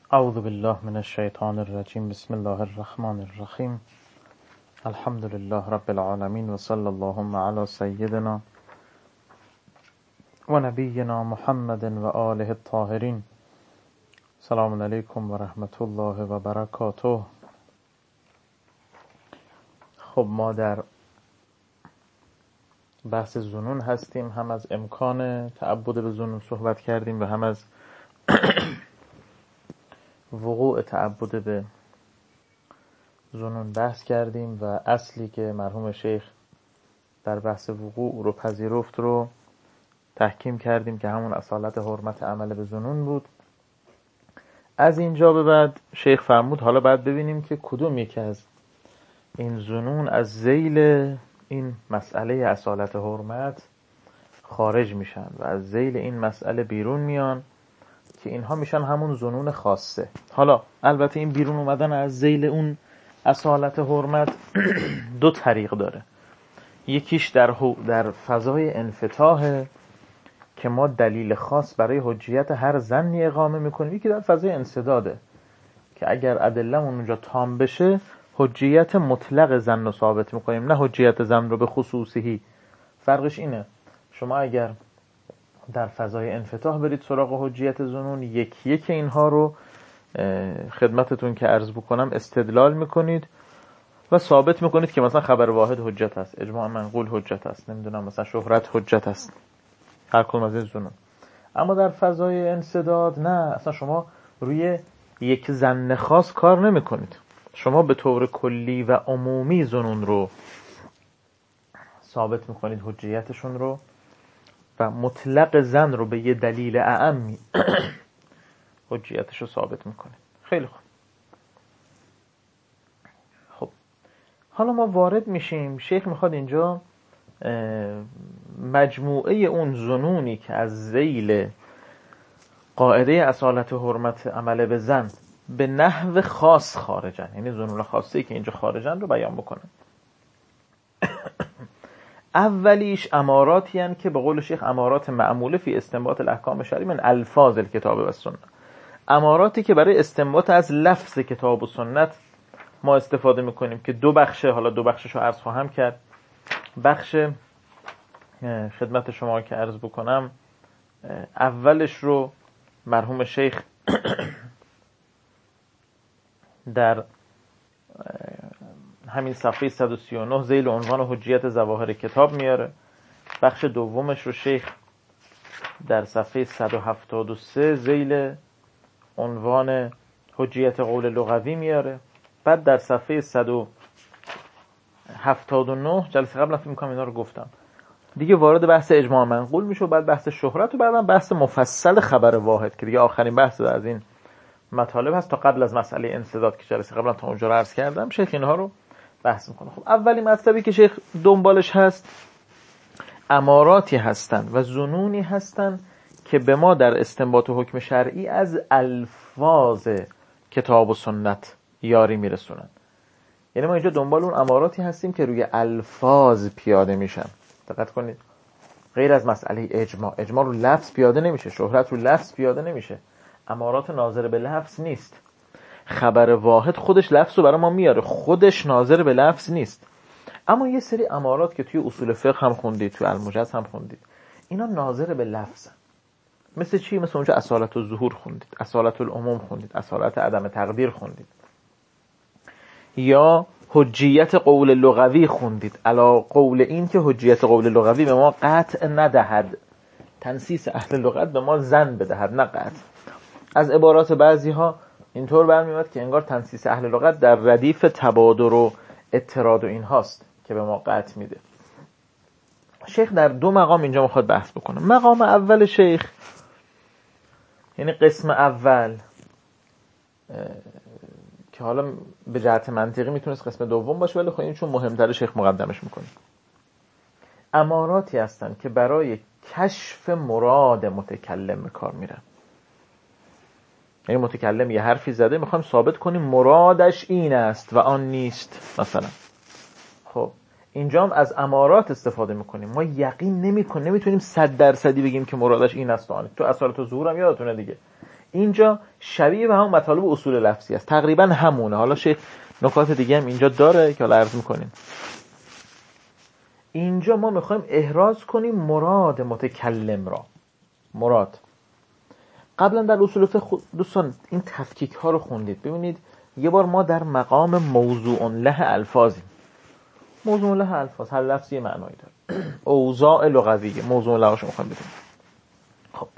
اعوذ بالله من الشیطان الرجیم. بسم الله الرحمن الرحیم. الحمد لله رب العالمین و صلی اللهم علی سیدنا و نبینا محمد و آله الطاهرین. سلام علیکم و رحمت الله و برکاته. خب ما در بحث ظنون هستیم. هم از امکان تعبد به ظنون صحبت کردیم و هم از وقوع تعبد به ظنون بحث کردیم و اصلی که مرحوم شیخ در بحث وقوع رو پذیرفت رو تحکیم کردیم که همون اصالت حرمت عمل به ظنون بود. از اینجا به بعد شیخ فرمود حالا باید ببینیم که کدوم یکی از این ظنون از ذیل این مسئله اصالت حرمت خارج میشن و از ذیل این مسئله بیرون میان که اینها میشن همون ظنون خاصه. حالا البته این بیرون اومدن از ذیل اون اصالت حرمت دو طریق داره. یکیش در فضای انفتاح که ما دلیل خاص برای حجیت هر ظنی اقامه میکنیم. یکی در فضای انسداده که اگر ادله‌مون اونجا تام بشه حجیت مطلق ظن رو ثابت میکنیم، نه حجیت ظن رو به خصوصی. فرقش اینه شما اگر در فضای انفتاح برید سراغ حجیت ظنون، یکی اینها رو خدمتتون که عرض بکنم استدلال میکنید و ثابت میکنید که مثلا خبر واحد حجت است، اجماع منقول حجت است، نمیدونم مثلا شهرت حجت است، هر کدوم از این ظنون. اما در فضای انسداد نه، اصلا شما روی یک ظن خاص کار نمیکنید، شما به طور کلی و عمومی ظنون رو ثابت میکنید حجیتشون رو و مطلق ظن رو به یه دلیل اعمی حجیتش رو ثابت میکنه. خیلی خوب. خب حالا ما وارد میشیم. شیخ میخواد اینجا مجموعه اون ظنونی که از ذیل قاعده اصالت حرمت عمل به ظن به نحو خاص خارجن، یعنی ظنون خاصی که اینجا خارجن رو بیان بکنه. اولیش اماراتی هستند که به قول شیخ امارات معموله فی استنباط الاحکام شرعی من الفاظ الکتاب و سنت، اماراتی که برای استنباط از لفظ کتاب و سنت ما استفاده میکنیم که دو بخشه. حالا دو بخشش رو عرض خواهم کرد. بخش خدمت شما که عرض بکنم اولش رو مرحوم شیخ در همین صفحه 139 ذیل عنوان حجیت ظواهر کتاب میاره. بخش دومش رو شیخ در صفحه 173 ذیل عنوان حجیت قول لغوی میاره. بعد در صفحه 179 جلسه قبل فکر می‌کنم اینا رو گفتم دیگه وارد بحث اجماع منقول میشه و بعد بحث شهرت و بعدم بحث مفصل خبر واحد که دیگه آخرین بحث از این مطالب هست تا قبل از مسئله انسداد که جلسه قبلا تا اونجا رو عرض کردم. شیخ اینها رو بحث میکنه. خب اولی مطلبی که شیخ دنبالش هست اماراتی هستند و ظنونی هستند که به ما در استنباط حکم شرعی از الفاظ کتاب و سنت یاری میرسونن. یعنی ما اینجا دنبال اون اماراتی هستیم که روی الفاظ پیاده میشن. دقت کنید، غیر از مسئله اجماع رو لفظ پیاده نمیشه، شهرت رو لفظ پیاده نمیشه، امارات ناظر به لفظ نیست. خبر واحد خودش لفظ رو برای ما میاره، خودش ناظر به لفظ نیست. اما یه سری امارات که توی اصول فقه هم خوندید، توی الموجز هم خوندید، اینا ناظر به لفظن. مثل چی؟ مثل اونجا اصالت الظهور خوندید، اصالت العموم خوندید، اصالت عدم تقدیر خوندید، یا حجیت قول لغوی خوندید. علا قول این که حجیت قول لغوی به ما قطع ندهد، تنسیس اهل لغت به ما ظن بدهد نه قطع. از عبارات بعضی ها اینطور برمیاد که انگار تنسیس اهل لغت در ردیف تبادر و اضطراد و این هاست که به ما قطع میده. شیخ در دو مقام اینجا میخواد بحث بکنه. مقام اول شیخ یعنی قسم اول که حالا به جهت منطقی میتونست قسم دوم باشه ولی خب این چون مهمتره شیخ مقدمش میکنه. اماراتی هستن که برای کشف مراد متکلم به کار میرن. یعنی متکلم یه حرفی زده، میخوایم ثابت کنیم مرادش این است و آن نیست مثلا. خب اینجا هم از امارات استفاده میکنیم. ما یقین نمیتونیم 100% بگیم که مرادش این است و آن. تو اصالت ظهور هم یادتونه دیگه، اینجا شبیه به همون مطالب اصول لفظی است، تقریبا همونه. حالا شیخ نکات دیگه هم اینجا داره که حالا عرض میکنیم. اینجا ما میخوایم احراز کنیم مراد متکلم را. مراد قبلا در اصول فقه دوستان این تفکیک ها رو خوندید. ببینید یه بار ما در مقام موضوع له الفاظیم. موضوع له الفاظ هر لفظی معنایی داره. اوضاع لغویه موضوع لهش میخوایم بدونیم. خب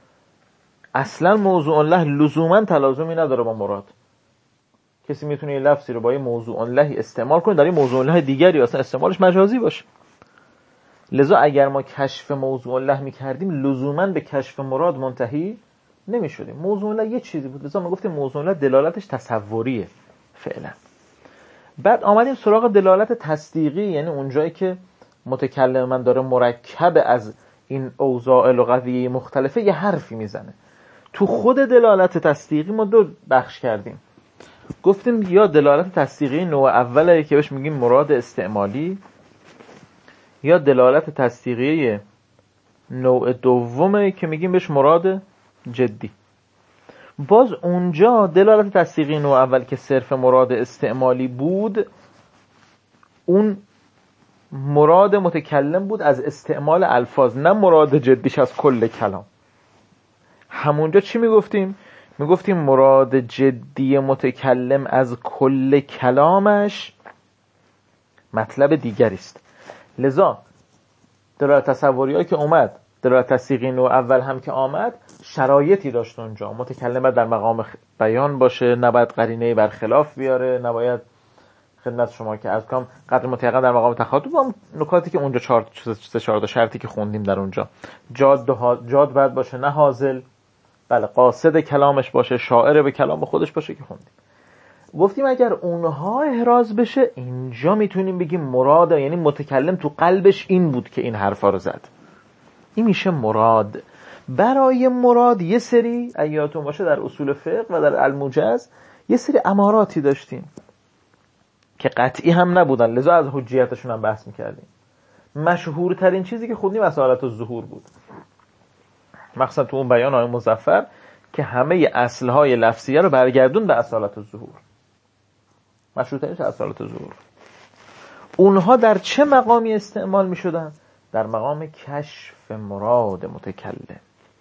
اصلا موضوع له لزوما تلازمی نداره با مراد. کسی میتونه یه لفظی رو با یه موضوع له استعمال کنه در یه موضوع له دیگری اصلا استعمالش مجازی باشه. لذا اگر ما کشف موضوع له میکردیم لزوما به کشف مراد منتهی نمیشدیم. موضوع له یه چیزی بود، لذا ما گفتیم موضوع له دلالتش تصوریه فعلا. بعد آمدیم سراغ دلالت تصدیقی، یعنی اونجایی که متکلم من داره مرکب از این اوضاع لغوی مختلفه یه حرفی میزنه. تو خود دلالت تصدیقی ما دو بخش کردیم. گفتیم یا دلالت تصدیقی نوع اوله که بهش میگیم مراد استعمالی، یا دلالت تصدیقی نوع دومه که میگیم بهش مراد جدی. باز اونجا دلالت تصدیقی نوع اول که صرف مراد استعمالی بود، اون مراد متکلم بود از استعمال الفاظ، نه مراد جدیش از کل کلام. همونجا چی میگفتیم؟ میگفتیم مراد جدی متکلم از کل کلامش مطلب دیگری است. لذا دلالت تصوریایی که اومد، دلالت تصدیقی نوع اول هم که آمد، شرایطی داشت اونجا. متکلم در مقام بیان باشه، نباید قرینه برخلاف بیاره، نباید خدمت شما که از کام قدر متیقن در مقام تخاطب. هم نکاتی که اونجا 4 شرطی که خوندیم در اونجا، جاد باید باشه نه هازل، بله قاصد کلامش باشه، شاعر به کلام خودش باشه که خوندیم. گفتیم اگر اونها احراز بشه اینجا میتونیم بگیم مراد، یعنی متکلم تو قلبش این بود که این حرفا رو زد، این میشه مراد. برای مراد یه سری ایاتون باشه در اصول فقه و در الموجز یه سری اماراتی داشتیم که قطعی هم نبودن، لذا از حجیتشون هم بحث میکردیم. مشهورترین چیزی که خوندیم اصالت الظهور بود، مخصوصا تو اون بیان آقای مظفر که همه اصلهای لفظیه رو برگردون به اصالت الظهور. مشهورترینش اصالت الظهور. اونها در چه مقامی استعمال میشدن؟ در مقام کشف مراد متکلم.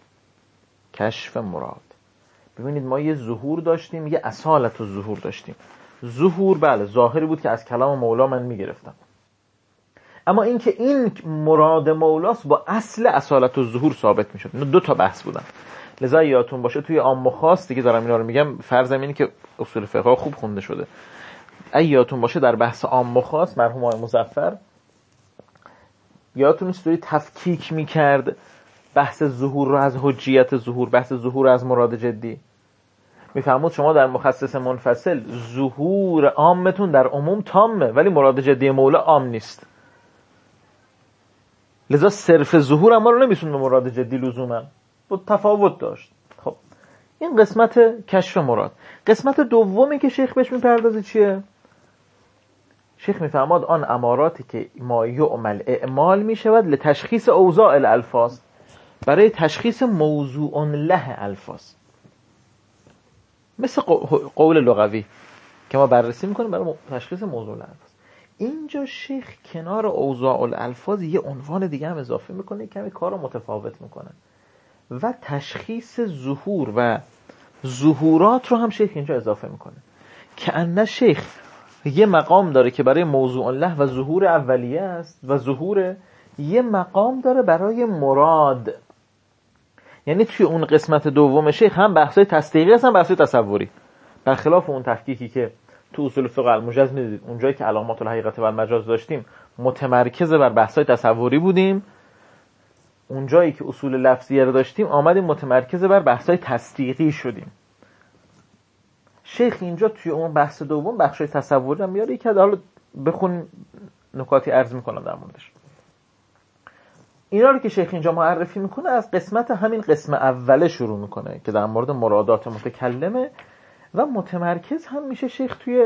کشف مراد. ببینید ما یه ظهور داشتیم، یه اصالت الظهور داشتیم. ظهور بله ظاهری بود که از کلام مولا من میگرفتم، اما این که این مراد مولاست با اصل اصالت الظهور ثابت میشد. دو تا بحث بودن. لذا یادتون باشه توی عام و خاص دیگه دارم اینا رو میگم، فرضم اینه که اصول فقه خوب خونده شده. یادتون باشه در بحث عام و خاص مرحوم آقای مظفر یادتون چطوری تفکیک میکرد بحث ظهور رو از حجیت ظهور، بحث ظهور از مراد جدی. میفهمود شما در مخصص منفصل ظهور عامتون در عموم تامه، ولی مراد جدی مولا عام نیست. لذا صرف ظهور اما رو نمیسون به مراد جدی لزوما، بود تفاوت داشت. خب این قسمت کشف مراد. قسمت دومی که شیخ بهش میپردازه چیه؟ شیخ میفهماد آن اماراتی که ما یعمل اعمال میشود لتشخیص اوضاع الالفاظ، برای تشخیص موضوع له الفاظ، مثل قول لغوی که ما بررسی میکنیم برای تشخیص موضوع له الفاظ. اینجا شیخ کنار اوضاع الالفاظ یه عنوان دیگه هم اضافه میکنه، کمی کار رو متفاوت میکنه و تشخیص ظهور و ظهورات رو هم شیخ اینجا اضافه میکنه. که ان شیخ یه مقام داره که برای موضوع له و ظهور اولیه است و ظهور، یه مقام داره برای مراد. یعنی توی اون قسمت دوم شیخ هم بحثای تصدیقی هست هم بحثای تصوری، برخلاف اون تفکیکی که تو اصول فقه الموجز میدید اونجایی که علامات الحقیقت و المجاز داشتیم متمرکز بر بحثای تصوری بودیم، اونجایی که اصول لفظیه رو داشتیم آمدیم متمرکز بر بحثای تصدیقی شدیم. شیخ اینجا توی اون بحث دوم بخشای تصوری هم میاره که حالا بخونیم نکاتی عرض میکنم در موردش. اینا رو که شیخ اینجا معرفی میکنه از قسمت همین قسم اوله شروع میکنه که در مورد مرادات متکلمه و متمرکز هم میشه شیخ توی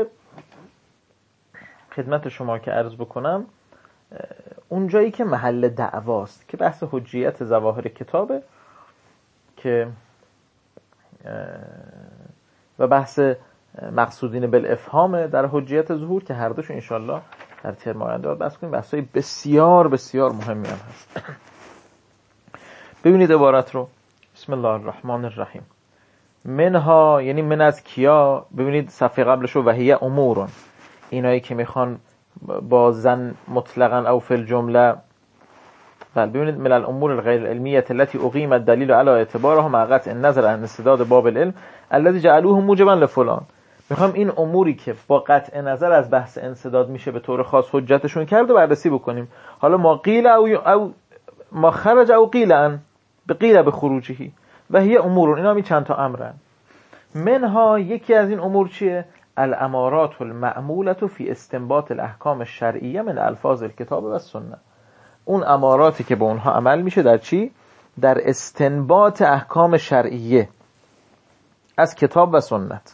خدمت شما که عرض بکنم اونجایی که محل دعواست که بحث حجیت ظواهر کتابه، که و بحث مقصودین بالافهام در حجیت ظهور که هر دوشون انشالله در ترم آینده بحث کنیم. بحثای بسیار بسیار مهمی هم هست. ببینید عبارت رو. بسم الله الرحمن الرحیم. منها یعنی من از کیا، ببینید صفحه قبلش رو وهیه امورون، اینایی که میخوان با زن مطلقاً او فی الجمله. بله ببینید من الامور الغیر علمیه التي اقیم الدلیل علی اعتبارها مع قطع النظر عن استعداد باب العلم الذي جعلوه موجبا لفلان. میخوام این اموری که با قطع نظر از بحث انسداد میشه به طور خاص حجتشون کرد و بررسی بکنیم. حالا ما قیل او ما خرج او قیل به قیل به خروجه و هی امور، اینا می چند تا امرن. منها یکی از این امور چیه؟ الامارات المعموله فی استنباط الاحکام الشرعیه من الفاظ الکتاب و سنت. اون اماراتی که به اونها عمل میشه در چی؟ در استنباط احکام شرعیه از کتاب و سنت.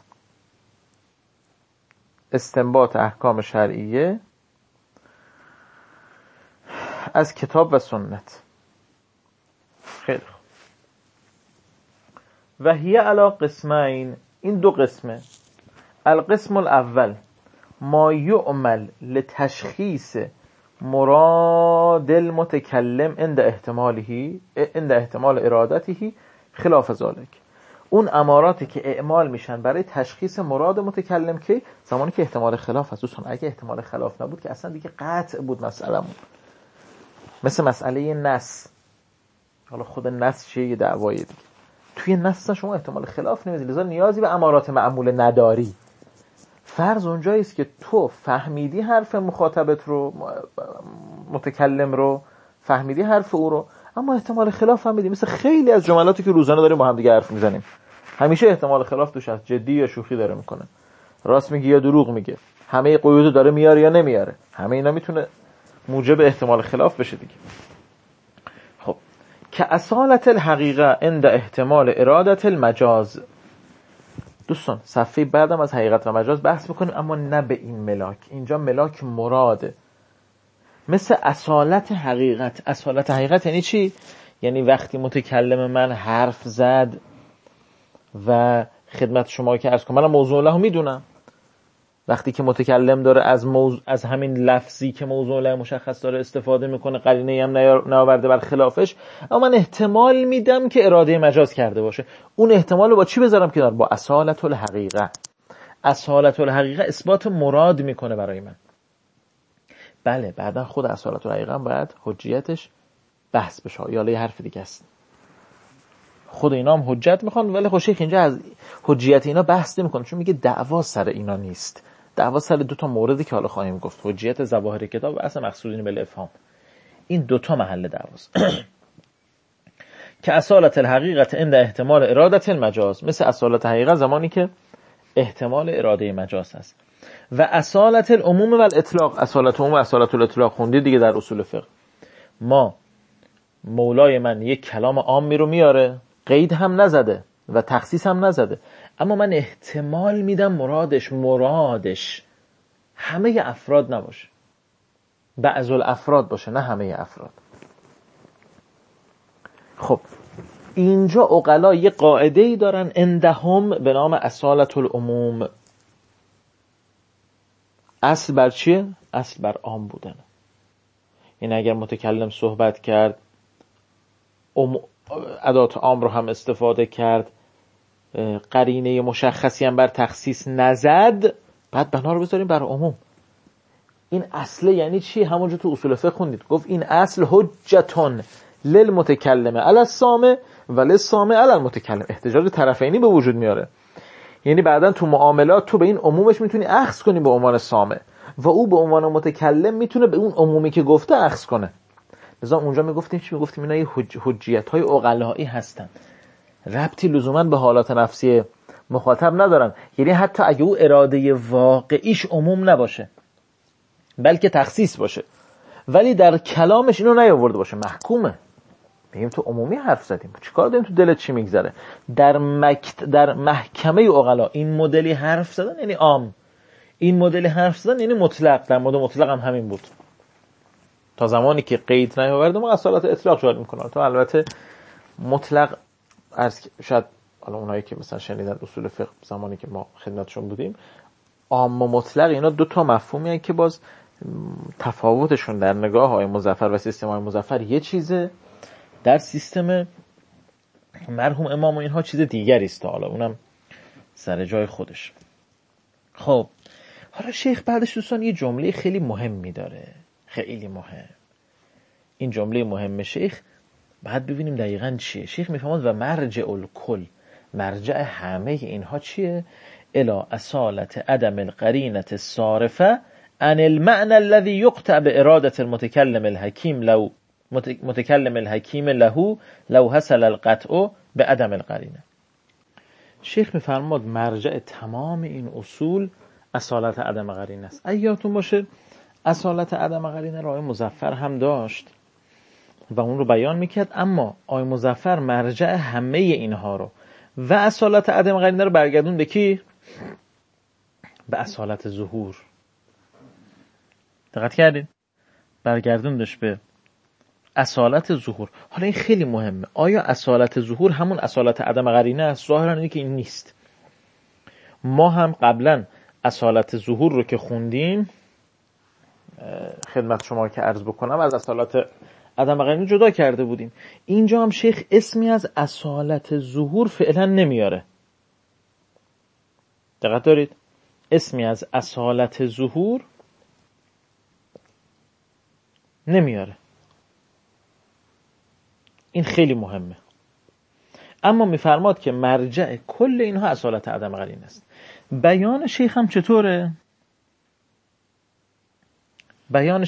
استنباط احکام شرعیه از کتاب و سنت. خیلی خوب. و هی علی قسمین، این دو قسمه. القسم الاول ما یعمل لتشخیص مراد المتکلم عند احتمال ارادته خلاف ذلك. اون اماراتی که اعمال میشن برای تشخیص مراد متکلم که زمانی که احتمال خلاف هست. دوستان اگه احتمال خلاف نبود که اصلا دیگه قطع بود مسئله‌مون. مثل مسئله نص. حالا خود نص چیه؟ یه دعوایه دیگه. توی نص شما احتمال خلاف نمیدید، لذا نیازی به امارات معمول نداری. فرض اونجایی است که تو فهمیدی حرف مخاطبت رو، متکلم رو فهمیدی، حرف او رو، اما احتمال خلاف فهمیدی. مثل خیلی از جملاتی که روزانه داریم با هم دیگه حرف میزنیم، همیشه احتمال خلاف توش هست. جدی یا شوخی داره میکنه، راست میگه یا دروغ میگه، همه قیودو داره میاره یا نمیاره. همه اینا میتونه موجب احتمال خلاف بشه دیگه. خب که اصالت الحقیقه عند احتمال ارادت المجاز. دوستان صفحه بعدم از حقیقت و مجاز بحث میکنیم، اما نه به این ملاک. اینجا ملاک مراده. مثل اصالت حقیقت. اصالت حقیقت یعنی چی؟ یعنی وقتی متکلم من حرف زد و خدمت شما که عرض کنم، من موضوع له میدونم، وقتی که متکلم داره از همین لفظی که موضوع له مشخص داره استفاده میکنه، قرینه‌ای هم نیاورده بر خلافش، اما من احتمال میدم که اراده مجاز کرده باشه. اون احتمال رو با چی بذارم کنار؟ با اصالت الحقیقه. اصالت الحقیقه اثبات مراد میکنه برای من. بله بعدا خود اصالت الحقیقه هم باید حجیتش بحث بشه، یا یه حرف دیگه است. خود اینا هم حجت میخوان، ولی خب شیخ اینجا از حجیت اینا بحث نمیکنه، چون میگه دعوا سر اینا نیست. دعوا سر دو تا موردی که حالا خواهیم گفت، حجیت ظواهر کتاب و اصل مقصودین بالافهام. این دو تا محل دعواست. که اصالت الحقیقت عند احتمال ارادت المجاز، مثل اصالت حقیقت زمانی که احتمال اراده مجاز هست. و اصالت العموم و الاطلاق، اصالت عموم و اصالت الاطلاق خوندید دیگه در اصول فقه. ما مولای من یک کلام عامی رو میاره، قید هم نزده و تخصیص هم نزده، اما من احتمال میدم مرادش همه افراد نباشه، بعض الافراد باشه، نه همه افراد. خب اینجا عقلا یه قاعده‌ای دارن عندهم به نام اصالت العموم. اصل بر چیه؟ اصل بر عام بودن. یعنی اگر متکلم صحبت کرد، ادات عام رو هم استفاده کرد، قرینه مشخصی هم بر تخصیص نزد، بعد بنا رو بذاریم بر عموم. این اصله یعنی چی؟ همونجا تو اصول فقه خوندید، گفت این اصل حجتون للمتکلم علی السامع و للسامع علی المتکلم. احتجاج طرفینی به وجود میاره. یعنی بعداً تو معاملات تو به این عمومش میتونی اخذ کنی به عنوان سامع، و او به عنوان متکلم میتونه به اون عمومی که گفته اخذ کنه. لذا اونجا میگفتیم چی؟ میگفتیم اینا حجیت‌های عقلایی هستن، ربطی لزوما به حالات نفسی مخاطب ندارن. یعنی حتی اگه او اراده واقعیش عموم نباشه بلکه تخصیص باشه، ولی در کلامش اینو نیاورده باشه، محکومه. میگیم تو عمومی حرف زدیم، چیکار داریم؟ تو دلت چی میگذره؟ در محکمه عقلا این مدلی حرف زدن یعنی عام، این مدلی حرف زدن یعنی مطلق. در مورد مطلق هم همین بود، تا زمانی که قید نیاورده ما اصالت اطلاق جاری میکنه. تو البته مطلق شاید حالا اونایی که مثلا شنیدن اصول فقه زمانی که ما خدمتشون بودیم، عام و مطلق، اینا دو تا مفهومی هستن که باز تفاوتشون در نگاه های مظفر و سیستم های مظفر یه چیزه، در سیستم مرحوم امام و اینها چیز دیگری است، حالا اونم سر جای خودش. خب حالا شیخ بعدش دوستان یه جمله خیلی مهمی داره، خیلی مهم. این جمله مهم شیخ بعد ببینیم دقیقاً چیه. شیخ میفهمد و مرجع الکل، مرجع همه اینها چیه؟ الی اصالت عدم القرینة الصارفه عن المعنى الذي يقطع بإرادة المتكلم الحكيم لو متكلم الحكيم له لو حصل القطع بعدم القرینه. شیخ میفرماد مرجع تمام این اصول اصالت عدم قرینه است. اگه یادتون باشه اصالت عدم قرینه را آقای مظفر هم داشت و اون رو بیان میکرد، اما آقای مظفر مرجع همه اینها رو و اصالت عدم قرینه رو برگردون به کی؟ به اصالت ظهور. دقت کردین؟ برگردوندش به اصالت ظهور. حالا این خیلی مهمه، آیا اصالت ظهور همون اصالت عدم قرینه است؟ ظاهرا اینه که این نیست. ما هم قبلا اصالت ظهور رو که خوندیم خدمت شما که عرض بکنم از اصالت عدم قرینه جدا کرده بودیم. اینجا هم شیخ اسمی از اصالت ظهور فعلا نمیاره. دقت دارید؟ اسمی از اصالت ظهور نمیاره. این خیلی مهمه. اما میفرماد که مرجع کل اینها اصالت عدم قرینه است. بیان شیخ هم چطوره؟ بیان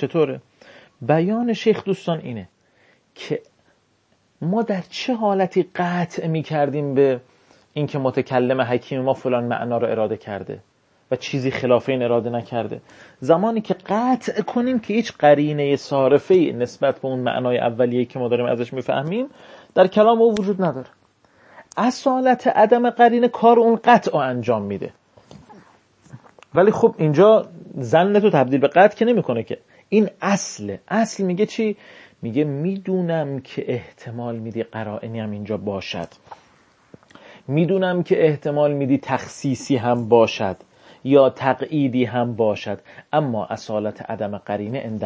شیخ دوستان اینه که ما در چه حالتی قطع می کردیم به اینکه متکلم حکیم ما فلان معنا رو اراده کرده و چیزی خلاف این اراده نکرده؟ زمانی که قطع کنیم که هیچ قرینه صارفه‌ای نسبت به اون معنای اولیه‌ای که ما داریم ازش میفهمیم در کلام او وجود نداره. اصالت عدم قرینه کار اون قطع رو انجام میده. ولی خب اینجا ظن تو تبدیل به قطع که نمیکنه که. این اصل میگه چی؟ میگه میدونم که احتمال میدی قرائنی هم اینجا باشد، میدونم که احتمال میدی تخصیصی هم باشد یا تقییدی هم باشد، اما اصالت عدم قرینه عند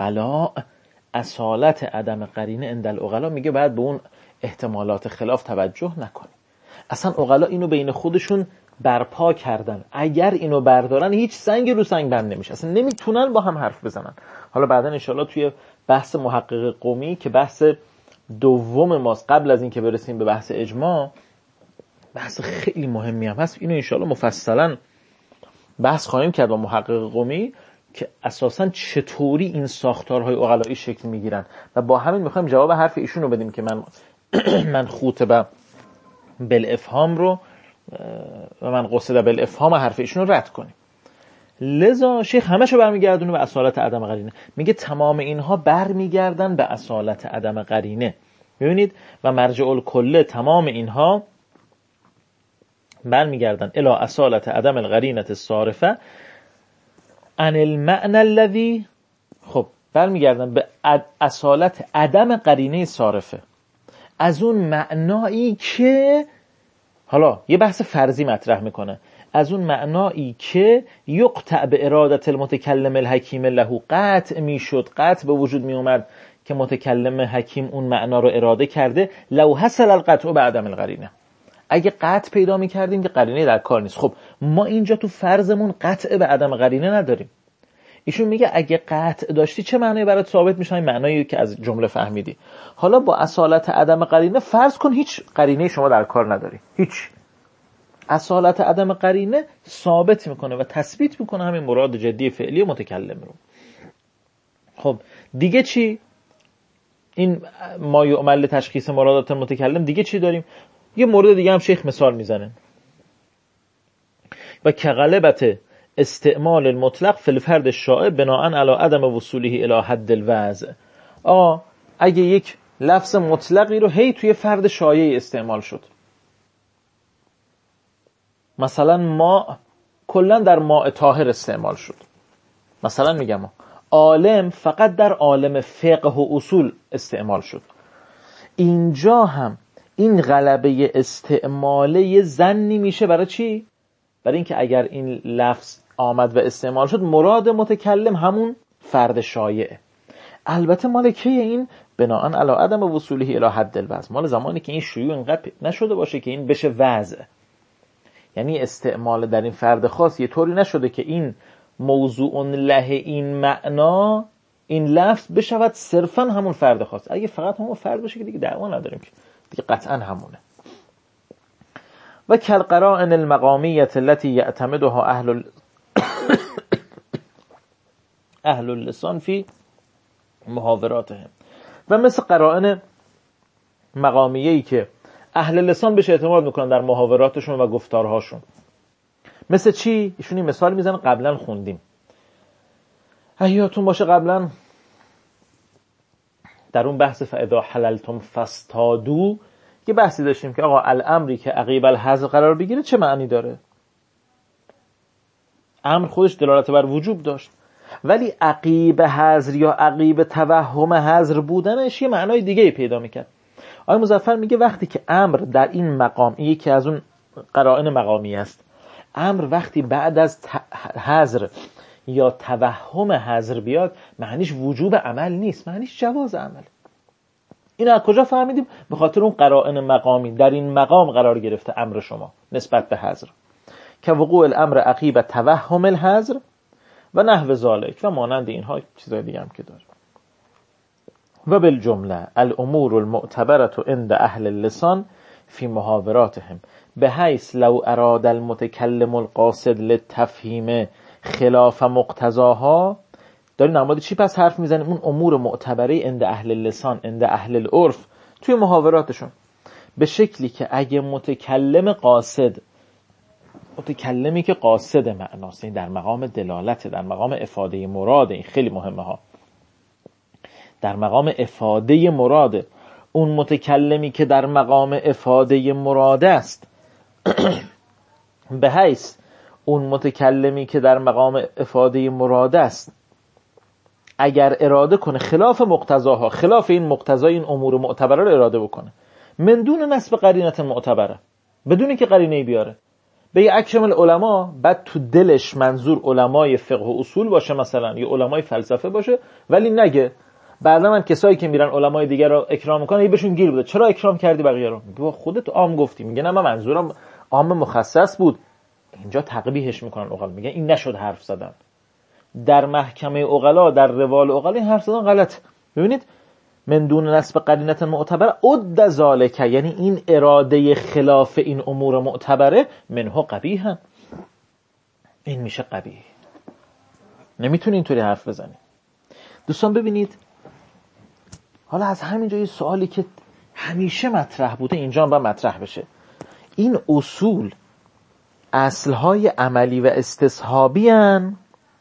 العقلاء میگه بعد به اون احتمالات خلاف توجه نکنی. اصلا عقلا اینو بین خودشون برپا کردن، اگر اینو بردارن هیچ سنگ رو سنگ بند نمیشه، اصلا نمیتونن با هم حرف بزنن. حالا بعدا انشالله توی بحث محقق قومی که بحث دوم ماست قبل از این که برسیم به بحث اجماع، بحث خیلی مهمی هم هست، اینو انشالله مفصلا بحث خواهیم کرد با محقق قومی که اساساً چطوری این ساختارهای عقلایی شکل میگیرن و با همین میخوایم جواب حرف ایشون رو بدیم که من خوطبه بالافهام رو و من قصد بالافهام حرف ایشون رو رد کنیم. لذا شیخ همشو برمیگردونه به اصالت عدم قرینه. میگه تمام اینها برمیگردن به اصالت عدم قرینه. ببینید و مرجع الکل تمام اینها برمیگردن الی اصالت عدم القرینة الصارفه عن المعنى الذي، خب برمیگردن به اصالت عدم قرینه صارفه، از اون معنایی که حالا یه بحث فرضی مطرح میکنه، از اون معنایی که یقطع به ارادت المتکلم الحکیم له، قطع میشد، قطع به وجود میومد که متکلم حکیم اون معنا رو اراده کرده، لو حصل القطع بعدم القرینه، اگه قطع پیدا میکردیم که قرینه در کار نیست. خب ما اینجا تو فرضمون قطع به عدم قرینه نداریم. ایشون میگه اگه قطع داشتی چه معنی برات ثابت میشه؟ این معنایی که از جمله فهمیدی. حالا با اصالت عدم قرینه فرض کن هیچ قرینه شما در کار نداری، هیچ. اصالت عدم قرینه ثابت میکنه و تثبیت میکنه همین مراد جدی فعلی متکلم رو. خب دیگه چی؟ این ما یعمل تشخیص مرادات متکلم. دیگه چی داریم؟ یه مورد دیگه هم شیخ مثال میزنه و کغلبت استعمال المطلق فی الفرد الشائع بناء علی عدم وصوله الی حد الوضع. اگه یک لفظ مطلقی رو هی توی فرد شایعی استعمال شد، مثلا ما کلا در ماء طاهر استعمال شد، مثلا میگم عالم فقط در عالم فقه و اصول استعمال شد، اینجا هم این غلبه استعماله ظنی میشه برای چی؟ برای اینکه اگر این لفظ آمد و استعمال شد مراد متکلم همون فرد شایعه. البته مال کیه این؟ بناءً علی عدم وصوله الی حد الوضع، مال زمانی که این شیوع اینقدر نشده باشه که این بشه وضع. یعنی استعمال در این فرد خاص یه طوری نشده که این موضوع له این معنا، این لفظ بشود صرفاً همون فرد خاص. اگه فقط همون فرد باشه که دیگه دعوا نداریم، که دیگه قطعاً همونه. و کالقرائن المقامیة التي يعتمدها اهل اللسان فی محاوراتهم، و مثل قرائن مقامیه‌ای که اهل لسان بهش اعتماد میکنن در محاوراتشون و گفتارهاشون. مثل چی؟ ایشونی مثال میزنن، قبلا خوندیم. یادتون باشه قبلا در اون بحث فاذا حللتم فاصطادوا یه بحثی داشتیم که آقا الامری که عقیب الحظر قرار بگیره چه معنی داره؟ امر خودش دلالت بر وجوب داشت، ولی عقیب حظر یا عقیب توهم حظر بودنش یه معنای دیگه پیدا میکرد. آقای مظفر میگه وقتی که امر در این مقام، یکی از اون قرائن مقامی است، امر وقتی بعد از حظر یا توهم حظر بیاد معنیش وجوب عمل نیست، معنیش جواز عمل. این از کجا فهمیدیم؟ به خاطر اون قرائن مقامی در این مقام قرار گرفته امر شما نسبت به حظر، که وقوع الامر عقیب توهم الحظر و نحو ذالک و مانند اینها چیزای دیگه هم که داره. و بالجمله الامور المعتبره عند اهل اللسان فی محاوراتهم بحیث لو اراد المتکلم القاصد للتفهیم خلاف مقتضاها. داریم نماد چی پس حرف میزنیم؟ اون امور معتبره عند اهل اللسان، عند اهل العرف توی محاوراتشون، به شکلی که اگه متکلم قاصد، متکلمی که قاصد معناست، در مقام دلالت، در مقام افاده مراد، این خیلی مهمه ها، در مقام افاده مراد، اون متکلمی که در مقام افاده مراد است به حیث اون متکلمی که در مقام افاده مراد است اگر اراده کنه خلاف مقتضاها، خلاف این مقتضای این امور معتبره رو اراده بکنه، من دون نسب قرینه معتبره، بدونی که قرینه بیاره، به یه اکرم العلماء، بعد تو دلش منظور علمای فقه و اصول باشه مثلا، یا علمای فلسفه باشه، ولی نگه بعدا من کسایی که میرن علمای دیگر رو اکرام میکنن یه بهشون گیر بده چرا اکرام کردی بقیه رو؟ میگه خودت عام گفتی. میگه نه من منظورم عام مخصص بود. اینجا تقبیحش میکنن عقلا، میگن این نشد حرف زدن. در محکمه عقلا، در روال عقلا این حرف زدن غلط. ببینید من دون نسب قرینه معتبره عد ذالک، یعنی این اراده خلاف این امور معتبره منها قبیحن، این میشه قبیح، نمیتونی اینطوری حرف بزنی. دوستان ببینید حالا از همینجا یه سوالی که همیشه مطرح بوده اینجا هم باید مطرح بشه، این اصول اصلهای عملی و استصحابی هن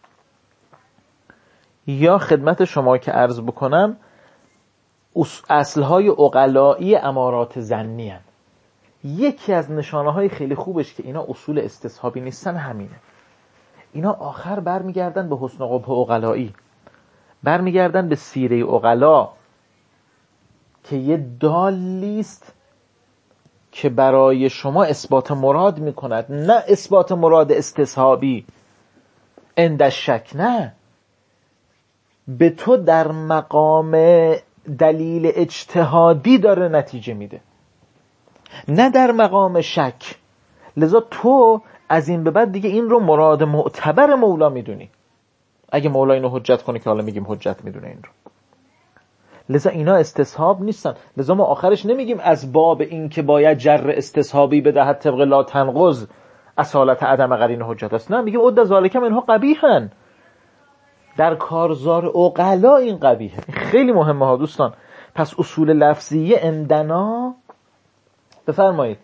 یا خدمت شما که عرض بکنم اصلهای عقلایی امارات ظنی هن؟ یکی از نشانه های خیلی خوبش که اینا اصول استصحابی نیستن همینه، اینا آخر برمیگردن به حسن قبح عقلایی، برمیگردن به سیره عقلا که یه دالیست که برای شما اثبات مراد میکند، نه اثبات مراد استصحابی عند شک، نه، به تو در مقام دلیل اجتهادی داره نتیجه میده، نه در مقام شک. لذا تو از این به بعد دیگه این رو مراد معتبر مولا میدونی، اگه مولا اینو حجت کنه که حالا میگیم حجت میدونه این رو. لذا اینا استصحاب نیستن. لذا ما آخرش نمیگیم از باب این که باید جر استصحابی بدهد طبق لا تنقض اصالت عدم قرینه حجت است، نه، میگیم عد ذالک منها قبیحن، در کارزار عقلا این قبیحه. خیلی مهمه ها دوستان. پس اصول لفظیه عندنا، بفرمایید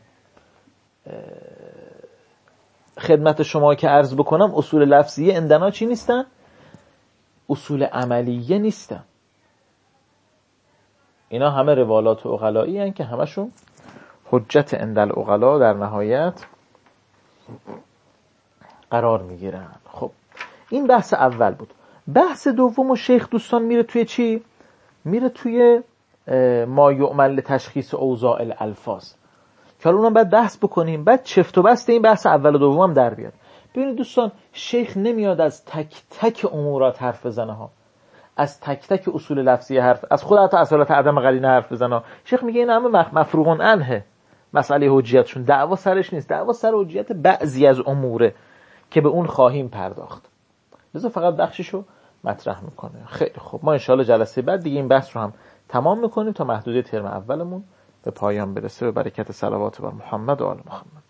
خدمت شما که عرض بکنم، اصول لفظیه عندنا چی نیستن؟ اصول عملیه نیستن. اینا همه روالات عقلایی هستند که همشون حجت عند العقلا در نهایت قرار میگیرن. خب این بحث اول بود. بحث دوم و شیخ دوستان میره توی چی؟ میره توی ما یعمل تشخیص اوضاع الالفاظ که حالا اونم باید بحث بکنیم، بعد چفت و بست این بحث اول و دوم هم در بیاد. ببینید دوستان، شیخ نمیاد از تک تک امورات حرف بزنه ها، از تک تک اصول لفظی حرف، از خود حتی اصالت عدم قرینه حرف بزنه. شیخ میگه این همه مفروغ عنه، مسئله حجیتشون دعوا سرش نیست، دعوا سر حجیت بعضی از اموره که به اون خواهیم پرداخت. لذا فقط بخششو مطرح میکنه. خیلی خوب، ما انشاءالله جلسه بعد دیگه این بحث رو هم تمام میکنیم تا محدوده ترم اولمون به پایان برسه، به برکت صلوات بر محمد و آل محمد.